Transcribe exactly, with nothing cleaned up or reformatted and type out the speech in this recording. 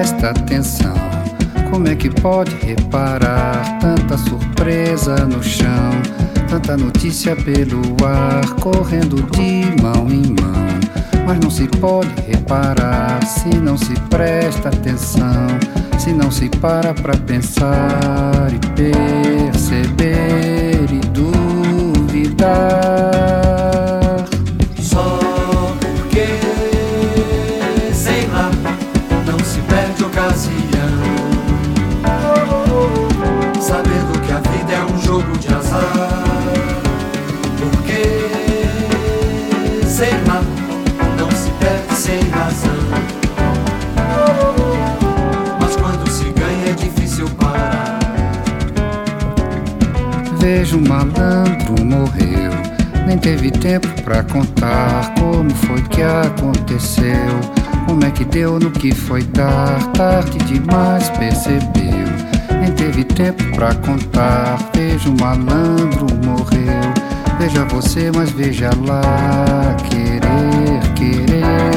presta atenção. Como é que pode reparar tanta surpresa no chão? Tanta notícia pelo ar, correndo de mão em mão. Mas não se pode reparar se não se presta atenção, se não se para pra pensar e perceber e duvidar. Só porque, sei lá, não se perde ocasião, sabendo que a vida é um jogo de azar. Porque, sei lá, não se perde sem razão, mas quando se ganha é difícil parar. Vejo um malandro morreu, nem teve tempo pra contar como foi que aconteceu, como é que deu no que foi dar, tarde demais percebeu. Nem teve tempo pra contar, vejo um malandro morreu. Veja você, mas veja lá, querer, querer